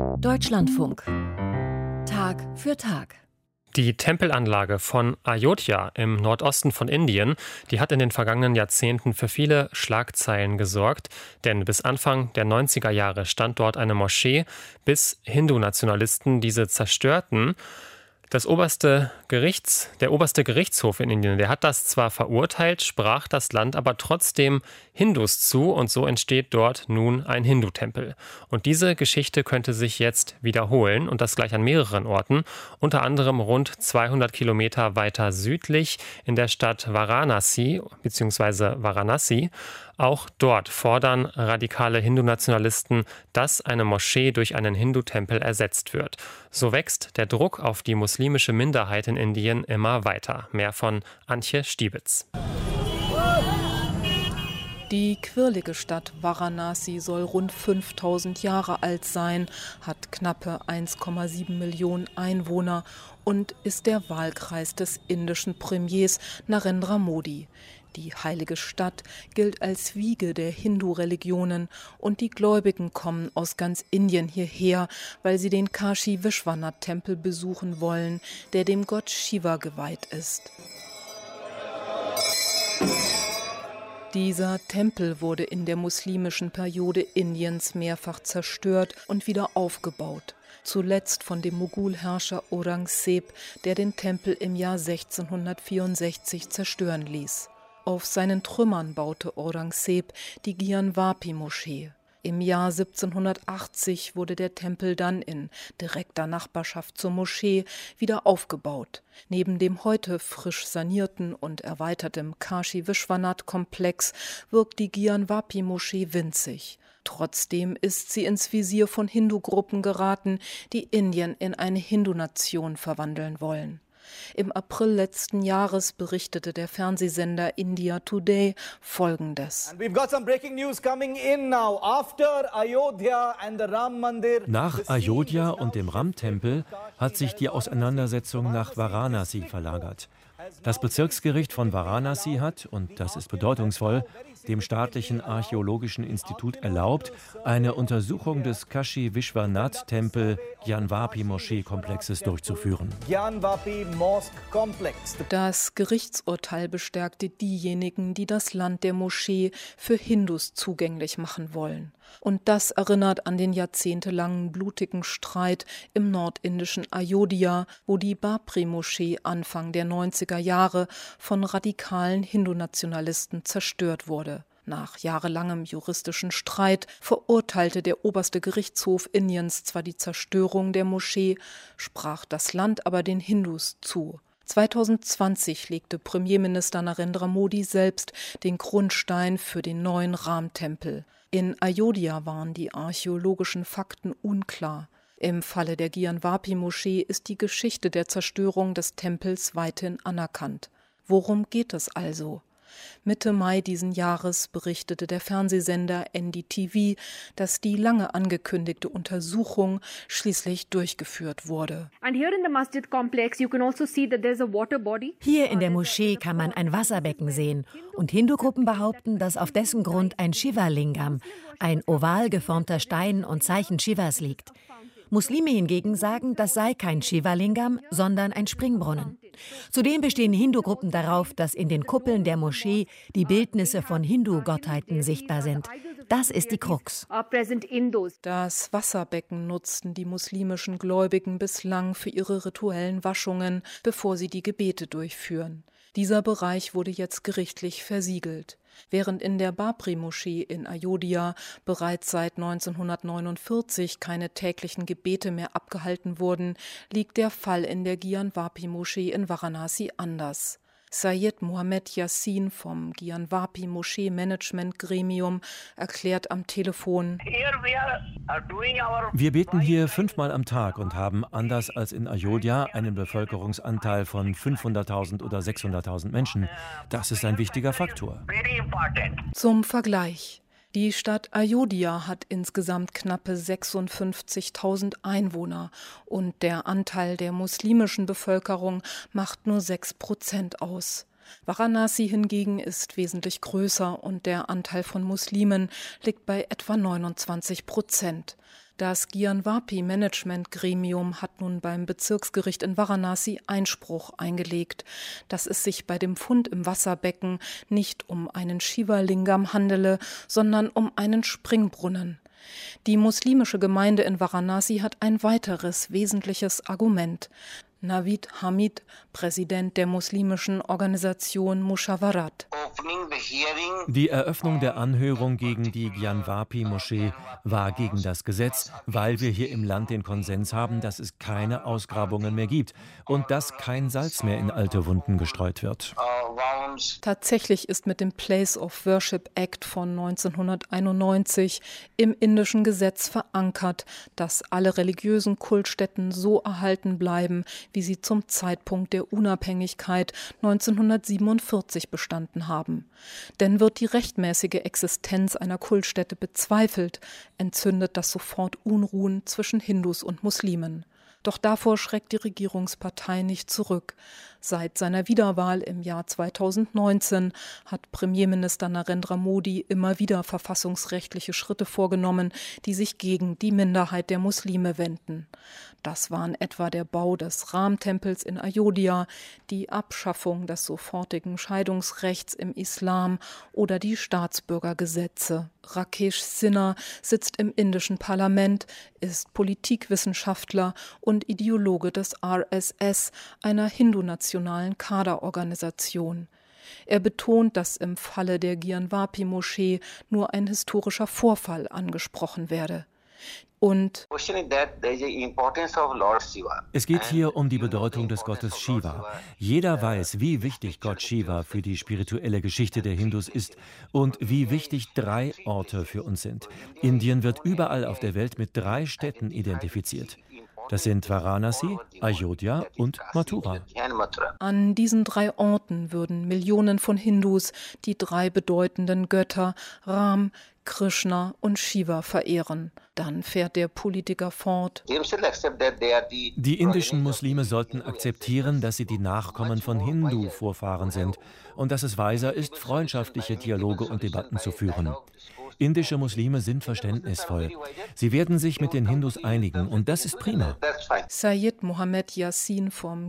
Deutschlandfunk. Tag für Tag. Die Tempelanlage von Ayodhya im Nordosten von Indien, die hat in den vergangenen Jahrzehnten für viele Schlagzeilen gesorgt, denn bis Anfang der 90er Jahre stand dort eine Moschee, bis Hindu-Nationalisten diese zerstörten. Der oberste Gerichtshof in Indien, der hat das zwar verurteilt, sprach das Land aber trotzdem Hindus zu und so entsteht dort nun ein Hindu-Tempel. Und diese Geschichte könnte sich jetzt wiederholen und das gleich an mehreren Orten, unter anderem rund 200 Kilometer weiter südlich in der Stadt Varanasi bzw. Varanasi. Auch dort fordern radikale Hindu-Nationalisten, dass eine Moschee durch einen Hindu-Tempel ersetzt wird. So wächst der Druck auf die muslimische Minderheit in Indien immer weiter. Mehr von Antje Stiebitz. Die quirlige Stadt Varanasi soll rund 5000 Jahre alt sein, hat knappe 1,7 Millionen Einwohner und ist der Wahlkreis des indischen Premiers Narendra Modi. Die heilige Stadt gilt als Wiege der Hindu-Religionen und die Gläubigen kommen aus ganz Indien hierher, weil sie den Kashi Vishwanath-Tempel besuchen wollen, der dem Gott Shiva geweiht ist. Dieser Tempel wurde in der muslimischen Periode Indiens mehrfach zerstört und wieder aufgebaut. Zuletzt von dem Mogulherrscher Aurangzeb, der den Tempel im Jahr 1664 zerstören ließ. Auf seinen Trümmern baute Aurangzeb die Gyanvapi-Moschee. Im Jahr 1780 wurde der Tempel dann in direkter Nachbarschaft zur Moschee wieder aufgebaut. Neben dem heute frisch sanierten und erweiterten Kashi-Vishwanath-Komplex wirkt die Gyanvapi-Moschee winzig. Trotzdem ist sie ins Visier von Hindu-Gruppen geraten, die Indien in eine Hindu-Nation verwandeln wollen. Im April letzten Jahres berichtete der Fernsehsender India Today Folgendes. Nach Ayodhya und dem Ram-Tempel hat sich die Auseinandersetzung nach Varanasi verlagert. Das Bezirksgericht von Varanasi hat, und das ist bedeutungsvoll, dem staatlichen Archäologischen Institut erlaubt, eine Untersuchung des Kashi Vishwanath-Tempel Gyanvapi-Moschee-Komplexes durchzuführen. Das Gerichtsurteil bestärkte diejenigen, die das Land der Moschee für Hindus zugänglich machen wollen. Und das erinnert an den jahrzehntelangen blutigen Streit im nordindischen Ayodhya, wo die Babri-Moschee Anfang der 90er Jahre von radikalen Hindu-Nationalisten zerstört wurde. Nach jahrelangem juristischen Streit verurteilte der oberste Gerichtshof Indiens zwar die Zerstörung der Moschee, sprach das Land aber den Hindus zu. 2020 legte Premierminister Narendra Modi selbst den Grundstein für den neuen Ram-Tempel. In Ayodhya waren die archäologischen Fakten unklar. Im Falle der Gyanvapi-Moschee ist die Geschichte der Zerstörung des Tempels weithin anerkannt. Worum geht es also? Mitte Mai diesen Jahres berichtete der Fernsehsender NDTV, dass die lange angekündigte Untersuchung schließlich durchgeführt wurde. Hier in der Moschee kann man ein Wasserbecken sehen und Hindu-Gruppen behaupten, dass auf dessen Grund ein Shiva-Lingam, ein oval geformter Stein und Zeichen Shivas liegt. Muslime hingegen sagen, das sei kein Shiva-Lingam, sondern ein Springbrunnen. Zudem bestehen Hindu-Gruppen darauf, dass in den Kuppeln der Moschee die Bildnisse von Hindu-Gottheiten sichtbar sind. Das ist die Krux. Das Wasserbecken nutzten die muslimischen Gläubigen bislang für ihre rituellen Waschungen, bevor sie die Gebete durchführen. Dieser Bereich wurde jetzt gerichtlich versiegelt. Während in der Babri-Moschee in Ayodhya bereits seit 1949 keine täglichen Gebete mehr abgehalten wurden, liegt der Fall in der Gyanvapi-Moschee in Varanasi anders. Syed Mohammed Yassin vom Gyanvapi-Moschee-Management-Gremium erklärt am Telefon: Wir beten hier 5-mal am Tag und haben, anders als in Ayodhya, einen Bevölkerungsanteil von 500.000 oder 600.000 Menschen. Das ist ein wichtiger Faktor. Zum Vergleich. Die Stadt Ayodhya hat insgesamt knappe 56.000 Einwohner und der Anteil der muslimischen Bevölkerung macht nur 6% aus. Varanasi hingegen ist wesentlich größer und der Anteil von Muslimen liegt bei etwa 29%. Das Gyanvapi-Management-Gremium hat nun beim Bezirksgericht in Varanasi Einspruch eingelegt, dass es sich bei dem Fund im Wasserbecken nicht um einen Shiva-Lingam handele, sondern um einen Springbrunnen. Die muslimische Gemeinde in Varanasi hat ein weiteres wesentliches Argument. Naveed Hamid, Präsident der muslimischen Organisation Mushawarat. Die Eröffnung der Anhörung gegen die Gyanvapi-Moschee war gegen das Gesetz, weil wir hier im Land den Konsens haben, dass es keine Ausgrabungen mehr gibt und dass kein Salz mehr in alte Wunden gestreut wird. Tatsächlich ist mit dem Place of Worship Act von 1991 im indischen Gesetz verankert, dass alle religiösen Kultstätten so erhalten bleiben, wie sie zum Zeitpunkt der Unabhängigkeit 1947 bestanden haben. Denn wird die rechtmäßige Existenz einer Kultstätte bezweifelt, entzündet das sofort Unruhen zwischen Hindus und Muslimen. Doch davor schreckt die Regierungspartei nicht zurück. Seit seiner Wiederwahl im Jahr 2019 hat Premierminister Narendra Modi immer wieder verfassungsrechtliche Schritte vorgenommen, die sich gegen die Minderheit der Muslime wenden. Das waren etwa der Bau des Ram-Tempels in Ayodhya, die Abschaffung des sofortigen Scheidungsrechts im Islam oder die Staatsbürgergesetze. Rakesh Sinha sitzt im indischen Parlament, ist Politikwissenschaftler und Ideologe des RSS, einer hindu-nationalen Kaderorganisation. Er betont, dass im Falle der Gyanvapi-Moschee nur ein historischer Vorfall angesprochen werde. Und es geht hier um die Bedeutung des Gottes Shiva. Jeder weiß, wie wichtig Gott Shiva für die spirituelle Geschichte der Hindus ist und wie wichtig 3 Orte für uns sind. Indien wird überall auf der Welt mit 3 Städten identifiziert. Das sind Varanasi, Ayodhya und Mathura. An diesen 3 Orten würden Millionen von Hindus die 3 bedeutenden Götter Ram, Krishna und Shiva verehren. Dann fährt der Politiker fort. Die indischen Muslime sollten akzeptieren, dass sie die Nachkommen von Hindu-Vorfahren sind und dass es weiser ist, freundschaftliche Dialoge und Debatten zu führen. Indische Muslime sind verständnisvoll. Sie werden sich mit den Hindus einigen und das ist prima. Syed Mohammed Yassin vom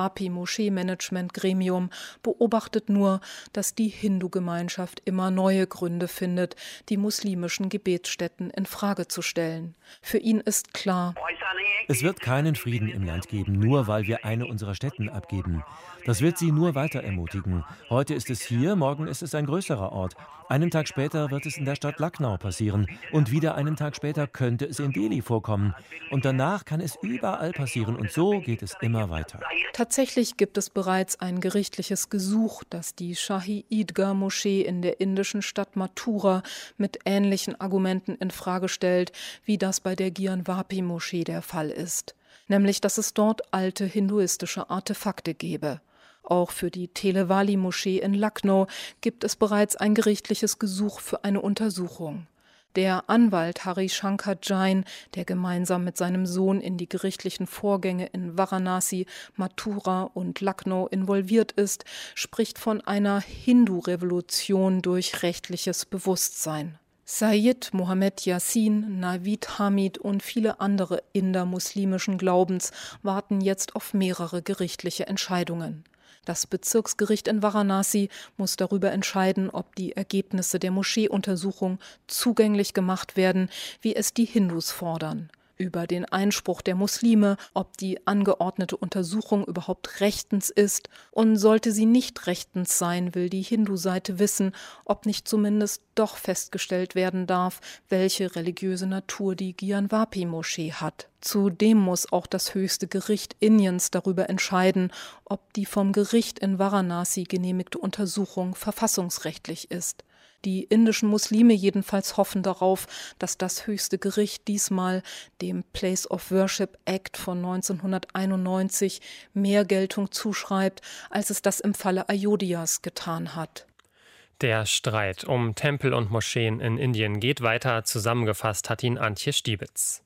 Gyanvapi-Moschee-Management-Gremium beobachtet nur, dass die Hindu-Gemeinschaft immer neue Gründe findet, die muslimischen Gebetsstätten in Frage zu stellen. Für ihn ist klar: Es wird keinen Frieden im Land geben, nur weil wir eine unserer Stätten abgeben. Das wird sie nur weiter ermutigen. Heute ist es hier, morgen ist es ein größerer Ort. Einen Tag später wird es in der Stadt Lucknow passieren und wieder einen Tag später könnte es in Delhi vorkommen. Und danach kann es überall passieren und so geht es immer weiter. Tatsächlich gibt es bereits ein gerichtliches Gesuch, das die Shahi Eidgah-Moschee in der indischen Stadt Mathura mit ähnlichen Argumenten in Frage stellt, wie das bei der Gyanvapi-Moschee der Fall ist. Nämlich, dass es dort alte hinduistische Artefakte gebe. Auch für die Telewali-Moschee in Lucknow gibt es bereits ein gerichtliches Gesuch für eine Untersuchung. Der Anwalt Hari Shankar Jain, der gemeinsam mit seinem Sohn in die gerichtlichen Vorgänge in Varanasi, Mathura und Lucknow involviert ist, spricht von einer Hindu-Revolution durch rechtliches Bewusstsein. Syed Mohammed Yassin, Naveed Hamid und viele andere Inder muslimischen Glaubens warten jetzt auf mehrere gerichtliche Entscheidungen. Das Bezirksgericht in Varanasi muss darüber entscheiden, ob die Ergebnisse der Moscheeuntersuchung zugänglich gemacht werden, wie es die Hindus fordern. Über den Einspruch der Muslime, ob die angeordnete Untersuchung überhaupt rechtens ist, und sollte sie nicht rechtens sein, will die Hindu-Seite wissen, ob nicht zumindest doch festgestellt werden darf, welche religiöse Natur die Gyanvapi-Moschee hat. Zudem muss auch das höchste Gericht Indiens darüber entscheiden, ob die vom Gericht in Varanasi genehmigte Untersuchung verfassungsrechtlich ist. Die indischen Muslime jedenfalls hoffen darauf, dass das höchste Gericht diesmal dem Place of Worship Act von 1991 mehr Geltung zuschreibt, als es das im Falle Ayodhyas getan hat. Der Streit um Tempel und Moscheen in Indien geht weiter. Zusammengefasst hat ihn Antje Stiebitz.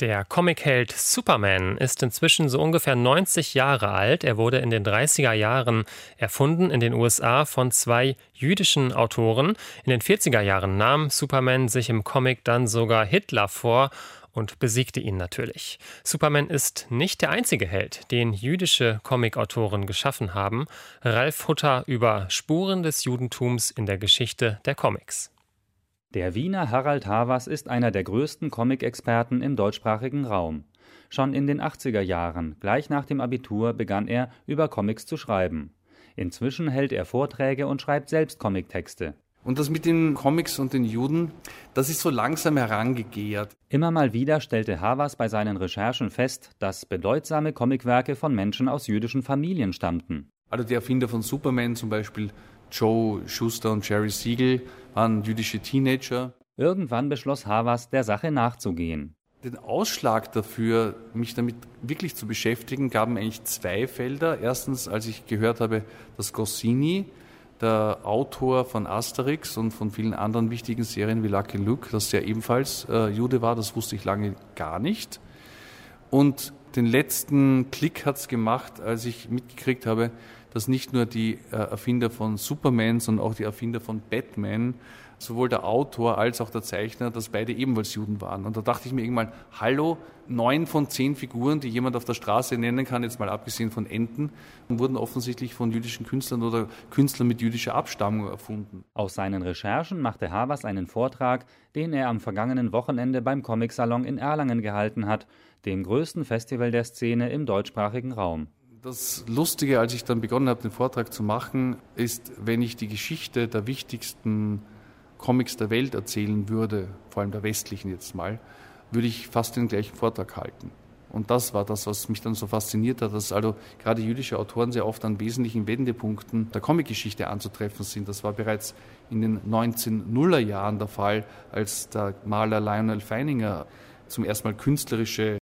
Der Comicheld Superman ist inzwischen so ungefähr 90 Jahre alt. Er wurde in den 30er Jahren erfunden in den USA von 2 jüdischen Autoren. In den 40er Jahren nahm Superman sich im Comic dann sogar Hitler vor und besiegte ihn natürlich. Superman ist nicht der einzige Held, den jüdische Comicautoren geschaffen haben. Ralf Hutter über Spuren des Judentums in der Geschichte der Comics. Der Wiener Harald Havas ist einer der größten Comic-Experten im deutschsprachigen Raum. Schon in den 80er Jahren, gleich nach dem Abitur, begann er, über Comics zu schreiben. Inzwischen hält er Vorträge und schreibt selbst Comictexte. Und das mit den Comics und den Juden, das ist so langsam herangegärt. Immer mal wieder stellte Havas bei seinen Recherchen fest, dass bedeutsame Comicwerke von Menschen aus jüdischen Familien stammten. Also die Erfinder von Superman, zum Beispiel Joe Shuster und Jerry Siegel, waren jüdische Teenager. Irgendwann beschloss Havas, der Sache nachzugehen. Den Ausschlag dafür, mich damit wirklich zu beschäftigen, gaben eigentlich 2 Felder. Erstens, als ich gehört habe, dass Goscinny, der Autor von Asterix und von vielen anderen wichtigen Serien wie Lucky Luke, dass er ebenfalls Jude war, das wusste ich lange gar nicht. Und den letzten Klick hat es gemacht, als ich mitgekriegt habe, dass nicht nur die Erfinder von Superman, sondern auch die Erfinder von Batman, sowohl der Autor als auch der Zeichner, dass beide ebenfalls Juden waren. Und da dachte ich mir irgendwann, hallo, 9 von 10 Figuren, die jemand auf der Straße nennen kann, jetzt mal abgesehen von Enten, wurden offensichtlich von jüdischen Künstlern oder Künstlern mit jüdischer Abstammung erfunden. Aus seinen Recherchen machte Havas einen Vortrag, den er am vergangenen Wochenende beim Comic-Salon in Erlangen gehalten hat, dem größten Festival der Szene im deutschsprachigen Raum. Das Lustige, als ich dann begonnen habe, den Vortrag zu machen, ist, wenn ich die Geschichte der wichtigsten Comics der Welt erzählen würde, vor allem der westlichen jetzt mal, würde ich fast den gleichen Vortrag halten. Und das war das, was mich dann so fasziniert hat, dass also gerade jüdische Autoren sehr oft an wesentlichen Wendepunkten der Comicgeschichte anzutreffen sind. Das war bereits in den 1900er Jahren der Fall, als der Maler Lionel Feininger zum ersten Mal künstlerische